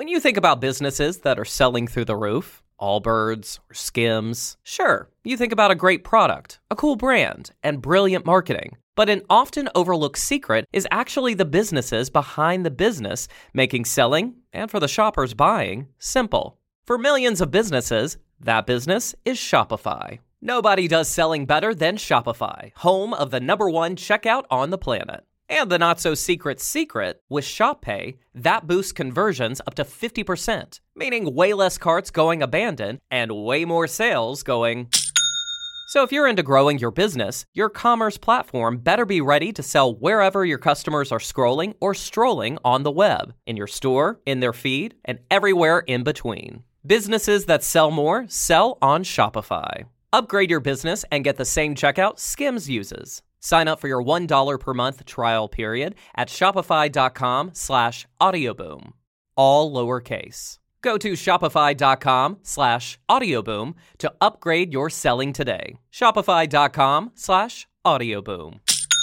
When you think about businesses that are selling through the roof, Allbirds or Skims, sure, you think about a great product, a cool brand, and brilliant marketing. But an often overlooked secret is actually the businesses behind the business, making selling, and for the shoppers buying, simple. For millions of businesses, that business is Shopify. Nobody does selling better than Shopify, home of the #1 checkout on the planet. And the not-so-secret secret, with ShopPay, that boosts conversions up to 50%, meaning way less carts going abandoned and way more sales going. So if you're into growing your business, your commerce platform better be ready to sell wherever your customers are scrolling or strolling on the web, in your store, in their feed, and everywhere in between. Businesses that sell more sell on Shopify. Upgrade your business and get the same checkout Skims uses. Sign up for your $1 per month trial period at shopify.com/audioboom. All lowercase. Go to shopify.com/audioboom to upgrade your selling today. Shopify.com/audioboom.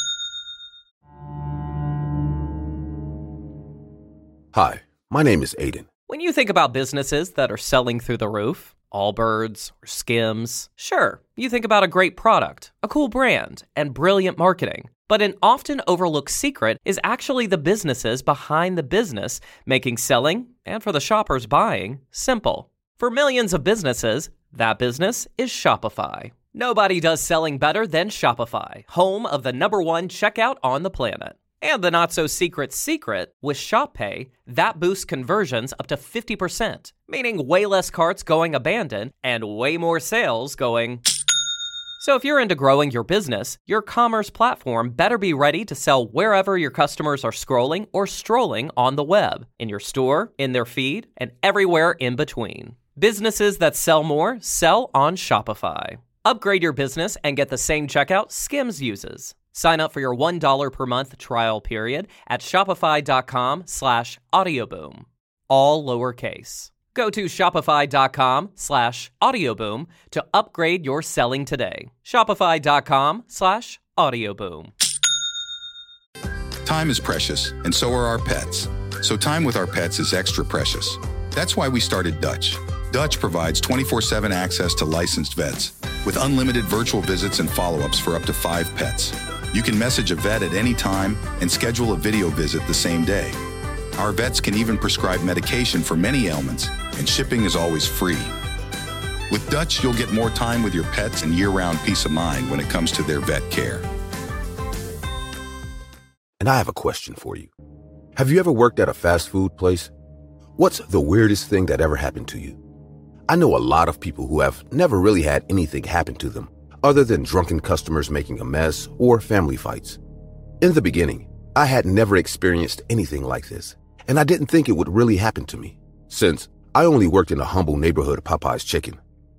Hi, my name is Aiden. When you think about businesses that are selling through the roof, Allbirds or Skims, sure, you think about a great product, a cool brand, and brilliant marketing. But an often overlooked secret is actually the businesses behind the business, making selling, and for the shoppers buying, simple. For millions of businesses, that business is Shopify. Nobody does selling better than Shopify, home of the #1 checkout on the planet. And the not-so-secret secret, with ShopPay, that boosts conversions up to 50%, meaning way less carts going abandoned and way more sales going. So if you're into growing your business, your commerce platform better be ready to sell wherever your customers are scrolling or strolling on the web, in your store, in their feed, and everywhere in between. Businesses that sell more sell on Shopify. Upgrade your business and get the same checkout Skims uses. Sign up for your $1 per month trial period at shopify.com/audioboom. All lowercase. Go to shopify.com/audioboom to upgrade your selling today. Shopify.com/audioboom. Time is precious, and so are our pets. So time with our pets is extra precious. That's why we started Dutch. Dutch provides 24/7 access to licensed vets with unlimited virtual visits and follow-ups for up to 5 pets. You can message a vet at any time and schedule a video visit the same day. Our vets can even prescribe medication for many ailments, and shipping is always free. With Dutch, you'll get more time with your pets and year-round peace of mind when it comes to their vet care. And I have a question for you. Have you ever worked at a fast food place? What's the weirdest thing that ever happened to you? I know a lot of people who have never really had anything happen to them other than drunken customers making a mess or family fights. In the beginning, I had never experienced anything like this, and I didn't think it would really happen to me, since I only worked in a humble neighborhood Popeye's Chicken.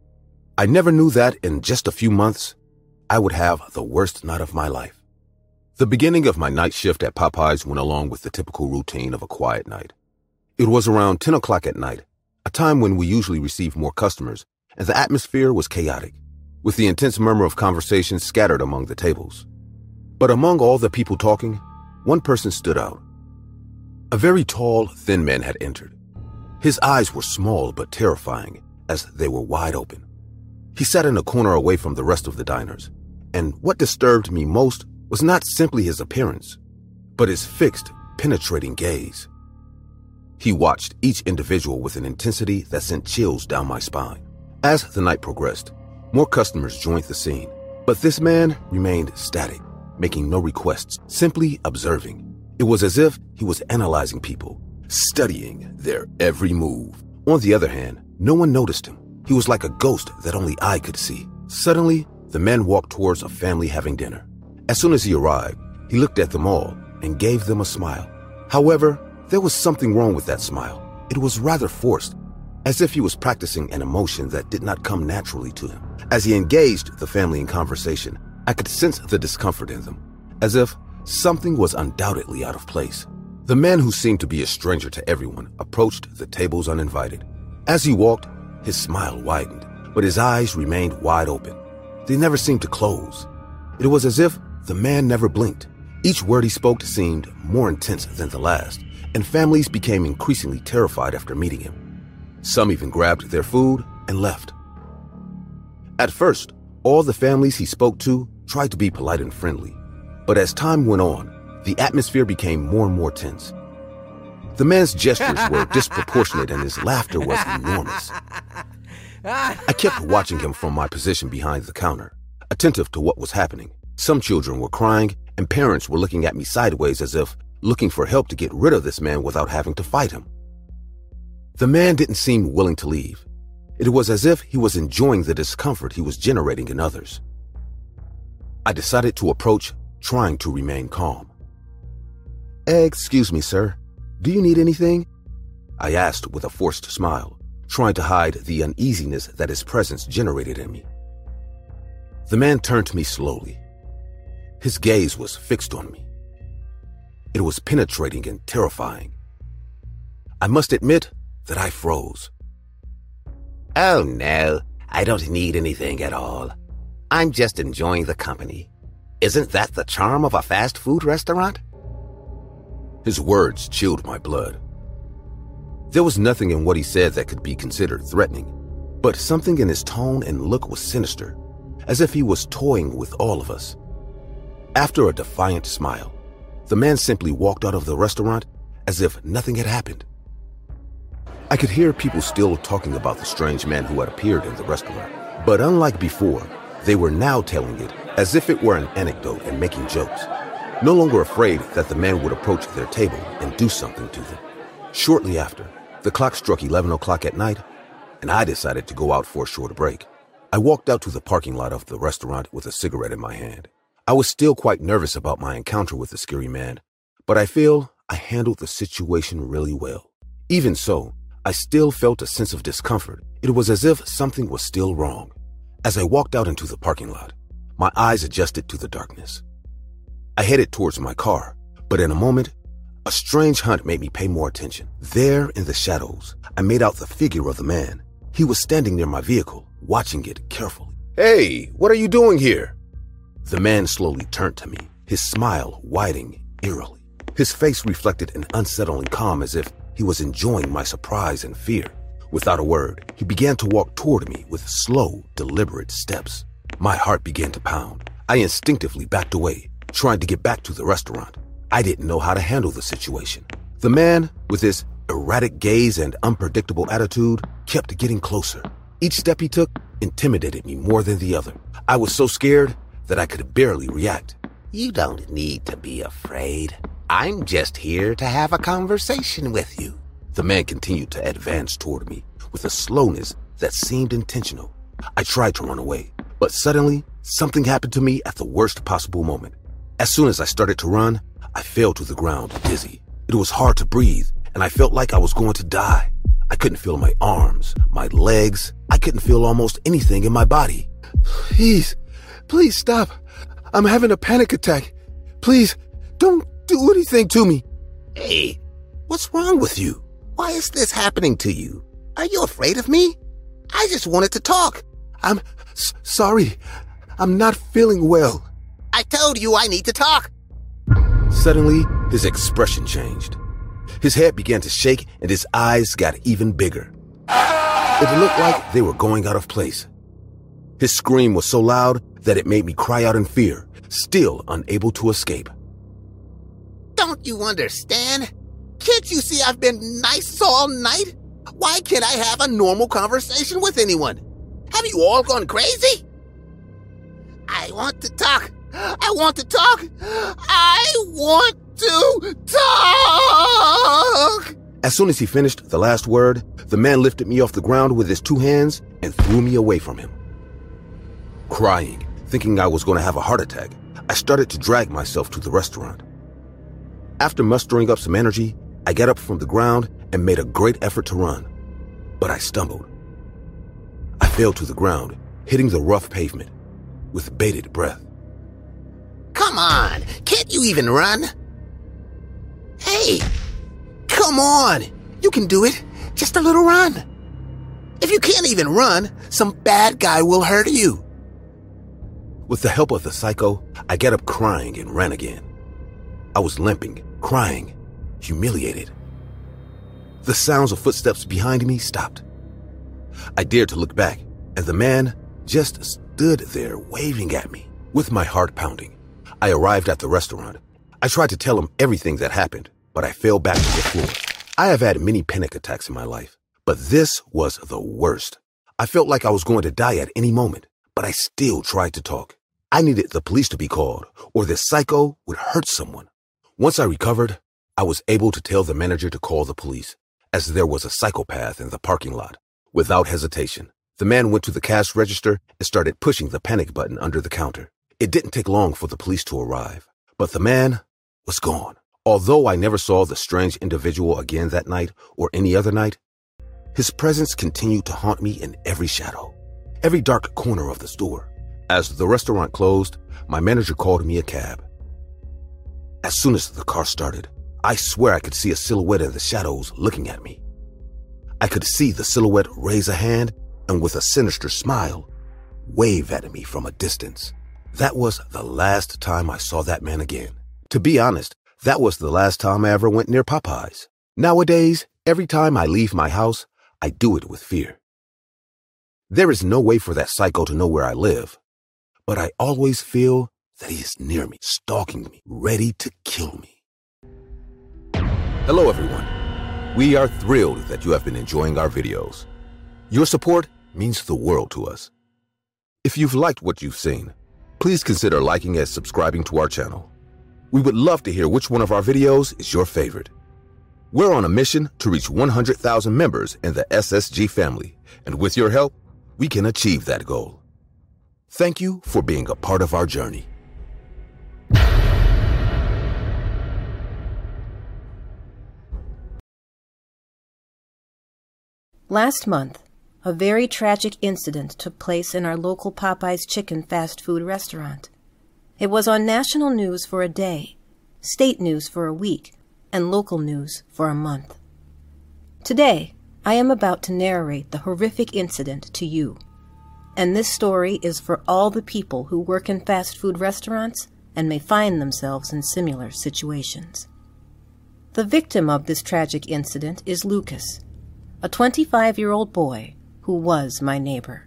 I never knew that in just a few months, I would have the worst night of my life. The beginning of my night shift at Popeye's went along with the typical routine of a quiet night. It was around 10 o'clock at night, a time when we usually receive more customers, and the atmosphere was chaotic, with the intense murmur of conversation scattered among the tables. But among all the people talking, one person stood out. A very tall, thin man had entered. His eyes were small but terrifying, as they were wide open. He sat in a corner away from the rest of the diners, and what disturbed me most was not simply his appearance, but his fixed, penetrating gaze. He watched each individual with an intensity that sent chills down my spine. As the night progressed, more customers joined the scene, but this man remained static, making no requests, simply observing. It was as if he was analyzing people, studying their every move. On the other hand, no one noticed him. He was like a ghost that only I could see. Suddenly, the man walked towards a family having dinner. As soon as he arrived, he looked at them all and gave them a smile. However, there was something wrong with that smile. It was rather forced, as if he was practicing an emotion that did not come naturally to him. As he engaged the family in conversation, I could sense the discomfort in them, as if something was undoubtedly out of place. The man, who seemed to be a stranger to everyone, approached the tables uninvited. As he walked, his smile widened, but his eyes remained wide open. They never seemed to close. It was as if the man never blinked. Each word he spoke seemed more intense than the last, and families became increasingly terrified after meeting him. Some even grabbed their food and left. At first, all the families he spoke to tried to be polite and friendly, but as time went on, the atmosphere became more and more tense. The man's gestures were disproportionate and his laughter was enormous. I kept watching him from my position behind the counter, attentive to what was happening. Some children were crying, and parents were looking at me sideways as if looking for help to get rid of this man without having to fight him. The man didn't seem willing to leave. It was as if he was enjoying the discomfort he was generating in others. I decided to approach, trying to remain calm. "Excuse me, sir. Do you need anything?" I asked with a forced smile, trying to hide the uneasiness that his presence generated in me. The man turned to me slowly. His gaze was fixed on me. It was penetrating and terrifying. I must admit that I froze. "Oh no, I don't need anything at all. I'm just enjoying the company. Isn't that the charm of a fast food restaurant?" His words chilled my blood. There was nothing in what he said that could be considered threatening, but something in his tone and look was sinister, as if he was toying with all of us. After a defiant smile, the man simply walked out of the restaurant as if nothing had happened. I could hear people still talking about the strange man who had appeared in the restaurant, but unlike before, they were now telling it as if it were an anecdote and making jokes, no longer afraid that the man would approach their table and do something to them. Shortly after, the clock struck 11 o'clock at night, and I decided to go out for a short break. I walked out to the parking lot of the restaurant with a cigarette in my hand. I was still quite nervous about my encounter with the scary man, but I feel I handled the situation really well. Even so, I still felt a sense of discomfort. It was as if something was still wrong. As I walked out into the parking lot, my eyes adjusted to the darkness. I headed towards my car, but in a moment, a strange hunt made me pay more attention. There in the shadows, I made out the figure of the man. He was standing near my vehicle, watching it carefully. "Hey, what are you doing here?" The man slowly turned to me, his smile widening eerily. His face reflected an unsettling calm as if he was enjoying my surprise and fear. Without a word, he began to walk toward me with slow, deliberate steps. My heart began to pound. I instinctively backed away, trying to get back to the restaurant. I didn't know how to handle the situation. The man, with his erratic gaze and unpredictable attitude, kept getting closer. Each step he took intimidated me more than the other. I was so scared that I could barely react. "You don't need to be afraid. I'm just here to have a conversation with you." The man continued to advance toward me with a slowness that seemed intentional. I tried to run away, but suddenly something happened to me at the worst possible moment. As soon as I started to run, I fell to the ground, dizzy. It was hard to breathe, and I felt like I was going to die. I couldn't feel my arms, my legs. I couldn't feel almost anything in my body. Please stop. I'm having a panic attack. Please, don't do anything to me." "Hey, what's wrong with you? Why is this happening to you? Are you afraid of me? I just wanted to talk." "I'm sorry. I'm not feeling well." "I told you I need to talk." Suddenly, his expression changed. His head began to shake and his eyes got even bigger. It looked like they were going out of place. His scream was so loud that it made me cry out in fear, still unable to escape. "Don't you understand? Can't you see I've been nice all night? Why can't I have a normal conversation with anyone? Have you all gone crazy?" "I want to talk. I want to talk. I want to talk." As soon as he finished the last word, the man lifted me off the ground with his two hands and threw me away from him. Crying, thinking I was going to have a heart attack, I started to drag myself to the restaurant. After mustering up some energy, I got up from the ground and made a great effort to run, but I stumbled. I fell to the ground, hitting the rough pavement with bated breath. "Come on, can't you even run?" "Hey, come on, you can do it, just a little run. If you can't even run, some bad guy will hurt you." With the help of the psycho, I got up crying and ran again. I was limping, crying, humiliated. The sounds of footsteps behind me stopped. I dared to look back, and the man just stood there waving at me, with my heart pounding. I arrived at the restaurant. I tried to tell him everything that happened, but I fell back to the floor. I have had many panic attacks in my life, but this was the worst. I felt like I was going to die at any moment, but I still tried to talk. I needed the police to be called, or this psycho would hurt someone. Once I recovered, I was able to tell the manager to call the police, as there was a psychopath in the parking lot. Without hesitation, the man went to the cash register and started pushing the panic button under the counter. It didn't take long for the police to arrive, but the man was gone. Although I never saw the strange individual again that night or any other night, his presence continued to haunt me in every shadow, every dark corner of the store. As the restaurant closed, my manager called me a cab. As soon as the car started, I swear I could see a silhouette in the shadows looking at me. I could see the silhouette raise a hand and with a sinister smile, wave at me from a distance. That was the last time I saw that man again. To be honest, that was the last time I ever went near Popeyes. Nowadays, every time I leave my house, I do it with fear. There is no way for that psycho to know where I live, but I always feel that he is near me, stalking me, ready to kill me. Hello, everyone. We are thrilled that you have been enjoying our videos. Your support means the world to us. If you've liked what you've seen, please consider liking and subscribing to our channel. We would love to hear which one of our videos is your favorite. We're on a mission to reach 100,000 members in the SSG family, and with your help, we can achieve that goal. Thank you for being a part of our journey. Last month, a very tragic incident took place in our local Popeyes chicken fast food restaurant. It was on national news for a day, state news for a week, and local news for a month. Today, I am about to narrate the horrific incident to you. And this story is for all the people who work in fast food restaurants and may find themselves in similar situations. The victim of this tragic incident is Lucas, a 25-year-old boy who was my neighbor.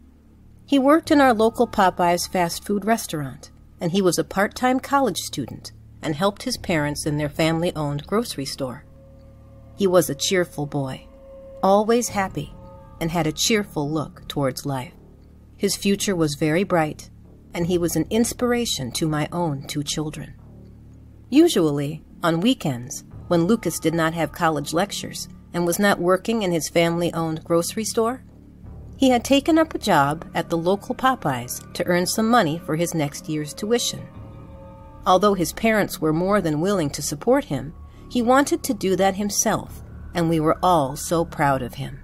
He worked in our local Popeyes fast food restaurant, and he was a part-time college student and helped his parents in their family-owned grocery store. He was a cheerful boy, always happy, and had a cheerful look towards life. His future was very bright, and he was an inspiration to my own 2 children. Usually, on weekends, when Lucas did not have college lectures and was not working in his family-owned grocery store, he had taken up a job at the local Popeyes to earn some money for his next year's tuition. Although his parents were more than willing to support him, he wanted to do that himself, and we were all so proud of him.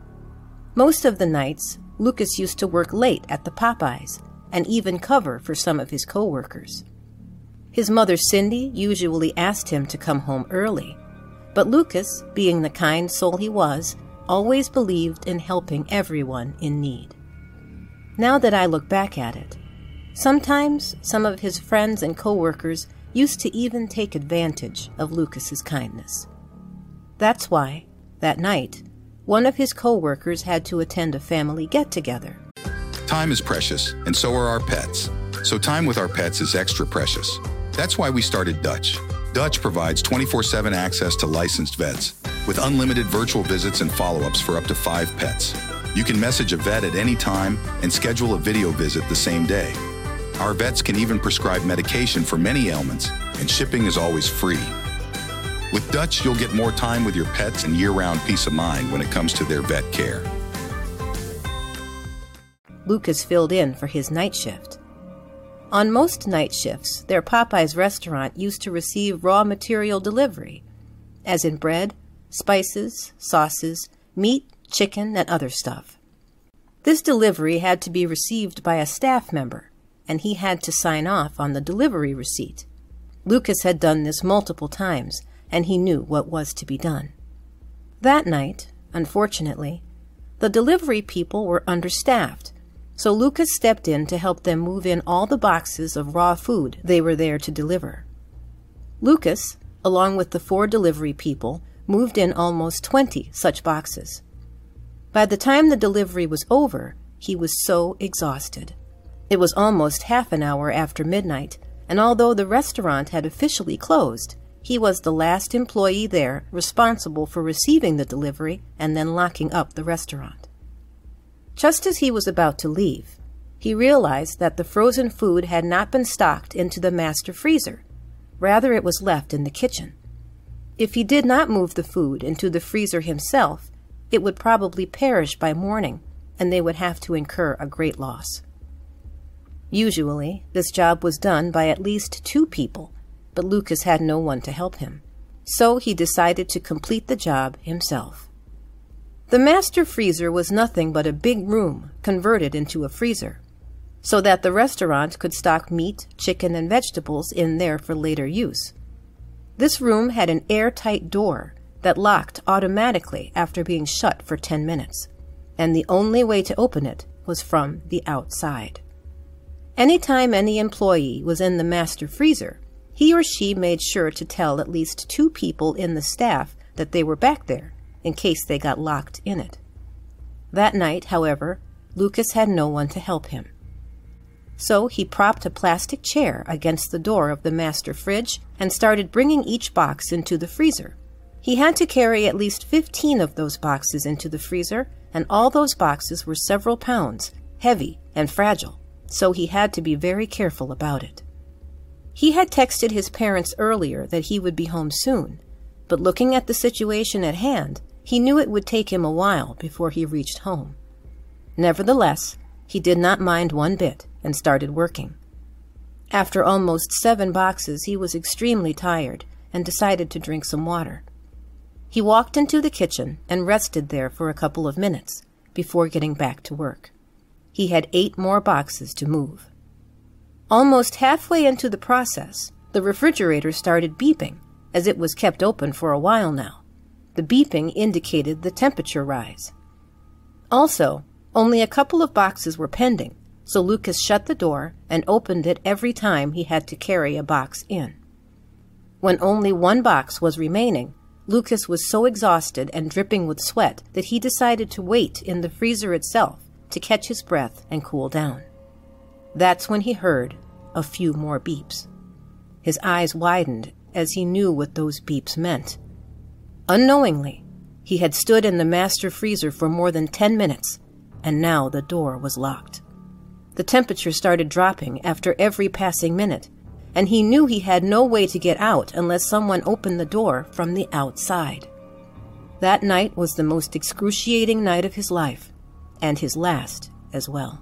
Most of the nights, Lucas used to work late at the Popeyes and even cover for some of his co-workers. His mother, Cindy, usually asked him to come home early, but Lucas, being the kind soul he was, always believed in helping everyone in need. Now that I look back at it, sometimes some of his friends and co-workers used to even take advantage of Lucas's kindness. That's why, that night, one of his co-workers had to attend a family get-together. Time is precious, and so are our pets. So time with our pets is extra precious. That's why we started Dutch. Dutch provides 24/7 access to licensed vets, with unlimited virtual visits and follow-ups for up to 5 pets. You can message a vet at any time and schedule a video visit the same day. Our vets can even prescribe medication for many ailments, and shipping is always free. With Dutch, you'll get more time with your pets and year-round peace of mind when it comes to their vet care. Lucas filled in for his night shift. On most night shifts, their Popeyes restaurant used to receive raw material delivery, as in bread, spices, sauces, meat, chicken, and other stuff. This delivery had to be received by a staff member, and he had to sign off on the delivery receipt. Lucas had done this multiple times, and he knew what was to be done. That night, unfortunately, the delivery people were understaffed, so Lucas stepped in to help them move in all the boxes of raw food they were there to deliver. Lucas, along with the 4 delivery people, moved in almost 20 such boxes. By the time the delivery was over, he was so exhausted. It was almost half an hour after midnight, and although the restaurant had officially closed, he was the last employee there responsible for receiving the delivery and then locking up the restaurant. Just as he was about to leave, he realized that the frozen food had not been stocked into the master freezer. Rather, it was left in the kitchen. If he did not move the food into the freezer himself, it would probably perish by morning, and they would have to incur a great loss. Usually, this job was done by at least 2 people, but Lucas had no one to help him. So he decided to complete the job himself. The master freezer was nothing but a big room converted into a freezer, so that the restaurant could stock meat, chicken, and vegetables in there for later use. This room had an airtight door that locked automatically after being shut for 10 minutes, and the only way to open it was from the outside. Anytime any employee was in the master freezer, he or she made sure to tell at least 2 people in the staff that they were back there, in case they got locked in it. That night, however, Lucas had no one to help him. So he propped a plastic chair against the door of the master fridge and started bringing each box into the freezer. He had to carry at least 15 of those boxes into the freezer, and all those boxes were several pounds, heavy and fragile, so he had to be very careful about it. He had texted his parents earlier that he would be home soon, but looking at the situation at hand, he knew it would take him a while before he reached home. Nevertheless, he did not mind one bit and started working. After almost 7 boxes, he was extremely tired and decided to drink some water. He walked into the kitchen and rested there for a couple of minutes before getting back to work. He had 8 more boxes to move. Almost halfway into the process, the refrigerator started beeping, as it was kept open for a while now. The beeping indicated the temperature rise. Also, only a couple of boxes were pending, so Lucas shut the door and opened it every time he had to carry a box in. When only 1 box was remaining, Lucas was so exhausted and dripping with sweat that he decided to wait in the freezer itself to catch his breath and cool down. That's when he heard a few more beeps. His eyes widened as he knew what those beeps meant. Unknowingly, he had stood in the master freezer for more than 10 minutes, and now the door was locked. The temperature started dropping after every passing minute, and he knew he had no way to get out unless someone opened the door from the outside. That night was the most excruciating night of his life, and his last as well.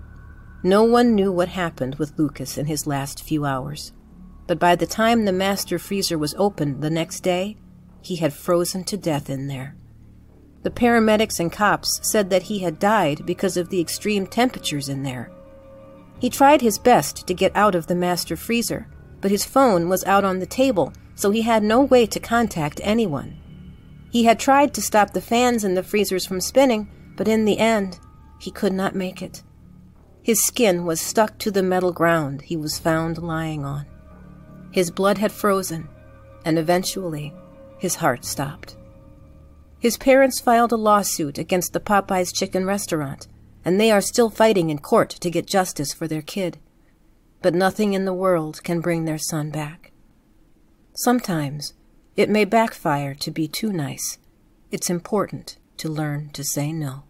No one knew what happened with Lucas in his last few hours, but by the time the master freezer was opened the next day, he had frozen to death in there. The paramedics and cops said that he had died because of the extreme temperatures in there. He tried his best to get out of the master freezer, but his phone was out on the table, so he had no way to contact anyone. He had tried to stop the fans in the freezers from spinning, but in the end, he could not make it. His skin was stuck to the metal ground he was found lying on. His blood had frozen, and eventually, his heart stopped. His parents filed a lawsuit against the Popeyes chicken restaurant, and they are still fighting in court to get justice for their kid. But nothing in the world can bring their son back. Sometimes, it may backfire to be too nice. It's important to learn to say no.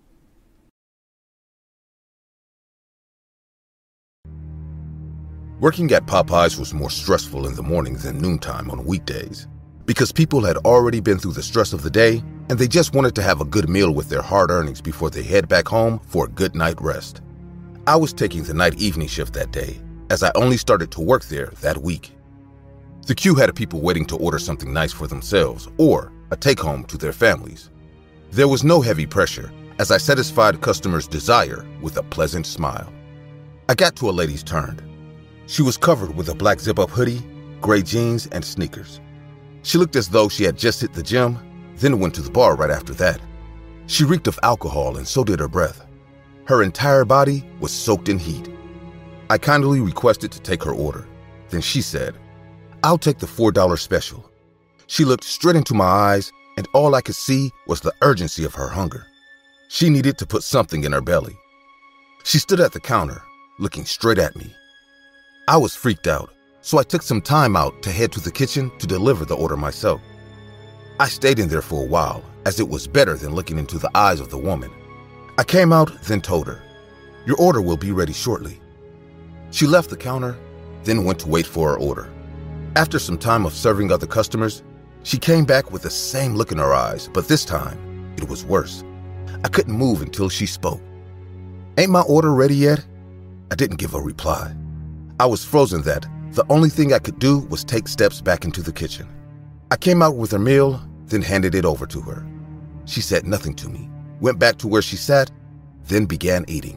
Working at Popeyes was more stressful in the morning than noontime on weekdays, because people had already been through the stress of the day, and they just wanted to have a good meal with their hard earnings before they head back home for a good night rest. I was taking the night-evening shift that day, as I only started to work there that week. The queue had people waiting to order something nice for themselves or a take-home to their families. There was no heavy pressure, as I satisfied customers' desire with a pleasant smile. I got to a lady's turn. She was covered with a black zip-up hoodie, gray jeans, and sneakers. She looked as though she had just hit the gym, then went to the bar right after that. She reeked of alcohol, and so did her breath. Her entire body was soaked in heat. I kindly requested to take her order. Then she said, "I'll take the $4 special." She looked straight into my eyes and all I could see was the urgency of her hunger. She needed to put something in her belly. She stood at the counter, looking straight at me. I was freaked out, so I took some time out to head to the kitchen to deliver the order myself. I stayed in there for a while, as it was better than looking into the eyes of the woman. I came out, then told her, "Your order will be ready shortly." She left the counter, then went to wait for her order. After some time of serving other customers, she came back with the same look in her eyes, but this time, it was worse. I couldn't move until she spoke. "Ain't my order ready yet?" I didn't give a reply. I was frozen that the only thing I could do was take steps back into the kitchen. I came out with her meal, then handed it over to her. She said nothing to me, went back to where she sat, then began eating.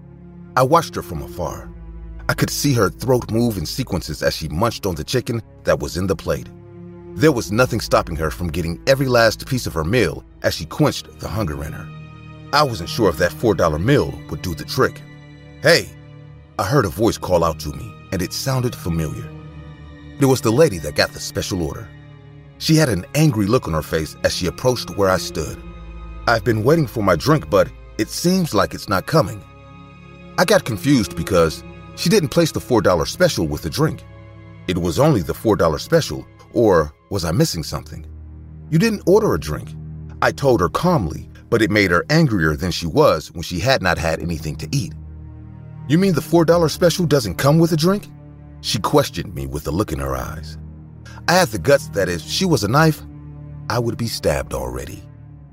I watched her from afar. I could see her throat move in sequences as she munched on the chicken that was in the plate. There was nothing stopping her from getting every last piece of her meal as she quenched the hunger in her. I wasn't sure if that $4 meal would do the trick. "Hey!" I heard a voice call out to me, and it sounded familiar. It was the lady that got the special order. She had an angry look on her face as she approached where I stood. "I've been waiting for my drink, but it seems like it's not coming." I got confused because she didn't place the $4 special with the drink. It was only the $4 special, or was I missing something? "You didn't order a drink," I told her calmly, but it made her angrier than she was when she had not had anything to eat. "You mean the $4 special doesn't come with a drink?" She questioned me with a look in her eyes. I had the guts that if she was a knife, I would be stabbed already.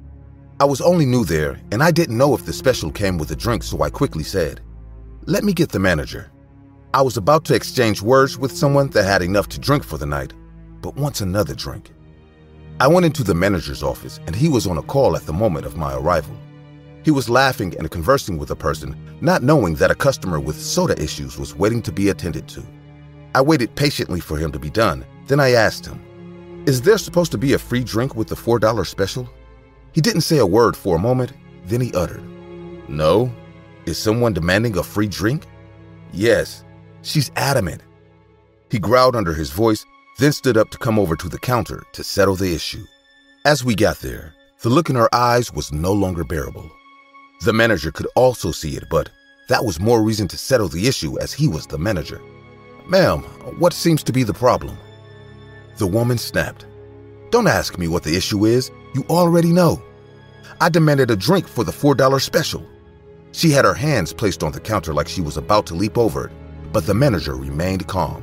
I was only new there, and I didn't know if the special came with a drink, so I quickly said, "Let me get the manager." I was about to exchange words with someone that had enough to drink for the night, but wants another drink. I went into the manager's office, and he was on a call at the moment of my arrival. He was laughing and conversing with a person, not knowing that a customer with soda issues was waiting to be attended to. I waited patiently for him to be done. Then I asked him, "Is there supposed to be a free drink with the $4 special?" He didn't say a word for a moment, then he uttered, "No? Is someone demanding a free drink?" "Yes, she's adamant." He growled under his voice, then stood up to come over to the counter to settle the issue. As we got there, the look in her eyes was no longer bearable. The manager could also see it, but that was more reason to settle the issue as he was the manager. "Ma'am, what seems to be the problem?" The woman snapped. "Don't ask me what the issue is. You already know. I demanded a drink for the $4 special." She had her hands placed on the counter like she was about to leap over it, but the manager remained calm.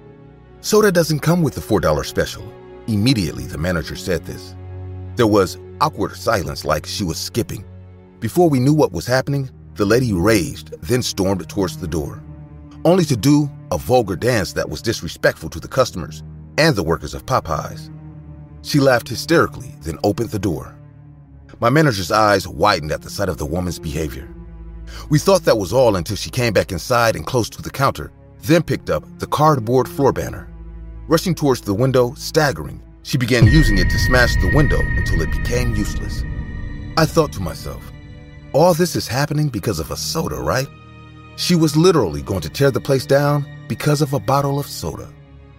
"Soda doesn't come with the $4 special." Immediately, the manager said this. There was awkward silence like she was skipping. Before we knew what was happening, the lady raged, then stormed towards the door, only to do a vulgar dance that was disrespectful to the customers and the workers of Popeyes. She laughed hysterically, then opened the door. My manager's eyes widened at the sight of the woman's behavior. We thought that was all until she came back inside and close to the counter, then picked up the cardboard floor banner. Rushing towards the window, staggering, she began using it to smash the window until it became useless. I thought to myself, all this is happening because of a soda, right? She was literally going to tear the place down because of a bottle of soda.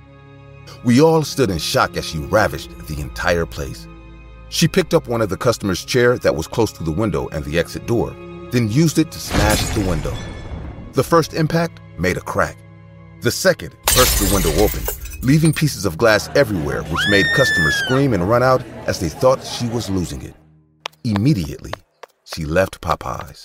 We all stood in shock as she ravished the entire place. She picked up one of the customer's chair that was close to the window and the exit door, then used it to smash the window. The first impact made a crack. The second burst the window open, leaving pieces of glass everywhere, which made customers scream and run out as they thought she was losing it. Immediately, she left Popeyes.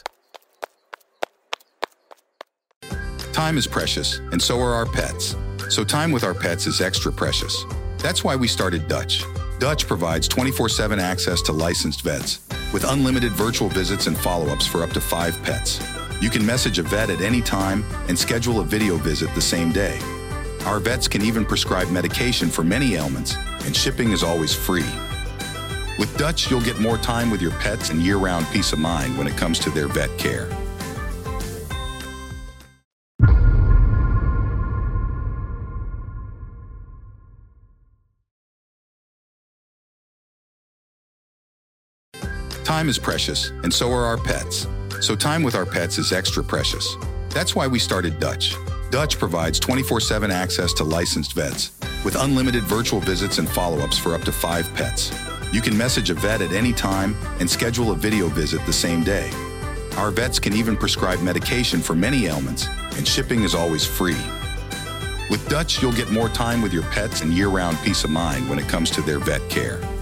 Time is precious, and so are our pets. So time with our pets is extra precious. That's why we started Dutch. Dutch provides 24/7 access to licensed vets with unlimited virtual visits and follow-ups for up to 5 pets. You can message a vet at any time and schedule a video visit the same day. Our vets can even prescribe medication for many ailments, and shipping is always free. With Dutch, you'll get more time with your pets and year-round peace of mind when it comes to their vet care. Time is precious, and so are our pets. So time with our pets is extra precious. That's why we started Dutch. Dutch provides 24/7 access to licensed vets with unlimited virtual visits and follow-ups for up to 5 pets. You can message a vet at any time and schedule a video visit the same day. Our vets can even prescribe medication for many ailments, and shipping is always free. With Dutch, you'll get more time with your pets and year-round peace of mind when it comes to their vet care.